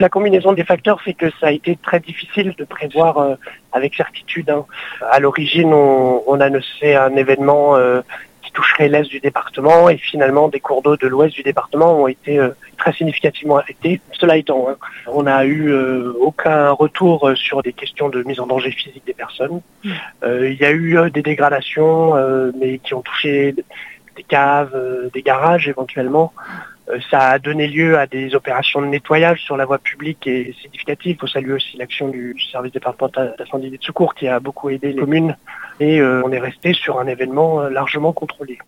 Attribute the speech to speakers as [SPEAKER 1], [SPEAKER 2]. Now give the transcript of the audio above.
[SPEAKER 1] La combinaison des facteurs fait que ça a été très difficile de prévoir avec certitude. À l'origine, on annonçait un événement qui toucherait l'est du département et finalement des cours d'eau de l'ouest du département ont été très significativement affectés. Cela étant, on n'a eu aucun retour sur des questions de mise en danger physique des personnes. Il y a eu des dégradations, mais qui ont touché des caves, des garages éventuellement. Ça a donné lieu à des opérations de nettoyage sur la voie publique et significative. Il faut saluer aussi l'action du service départemental d'incendie et de secours qui a beaucoup aidé les communes. Et on est resté sur un événement largement contrôlé.